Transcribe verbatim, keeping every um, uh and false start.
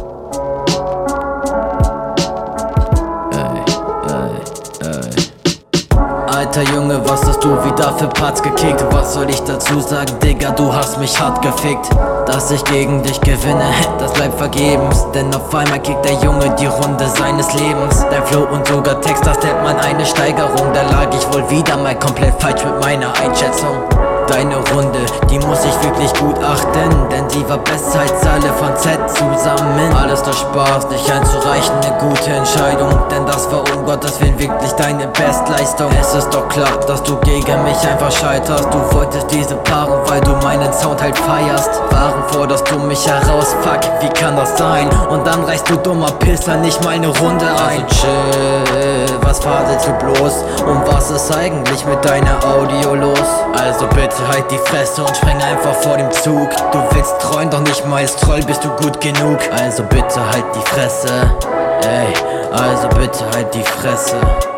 Alter Junge, was hast du wieder für Parts gekickt? Was soll ich dazu sagen, Digga, du hast mich hart gefickt. Dass ich gegen dich gewinne, das bleibt vergebens. Denn auf einmal kickt der Junge die Runde seines Lebens. Der Flow und sogar Text, das nennt man eine Steigerung. Da lag ich wohl wieder mal komplett falsch mit meiner Einschätzung. Deine Runde, die muss ich wirklich gut achten, denn die war besser als alle von Z zusammen. Alles der Spaß, nicht einzureichen, eine gute Entscheidung, denn das war um Gottes Willen wirklich deine Bestleistung. Es ist doch klar, dass du gegen mich einfach scheiterst. Du wolltest diese Paarung, weil du meinen Sound halt feierst. Waren vor, dass du mich heraus, fuck, wie kann das sein? Und dann reichst du dummer Pisser nicht meine Runde ein. Also chill, was faselst du bloß? Und was ist eigentlich mit deiner Audio los? Also bitte halt die Fresse und spreng einfach vor dem Zug. Du willst treuen, doch nicht mal als Troll bist du gut genug. Also bitte halt die Fresse, ey, also bitte halt die Fresse.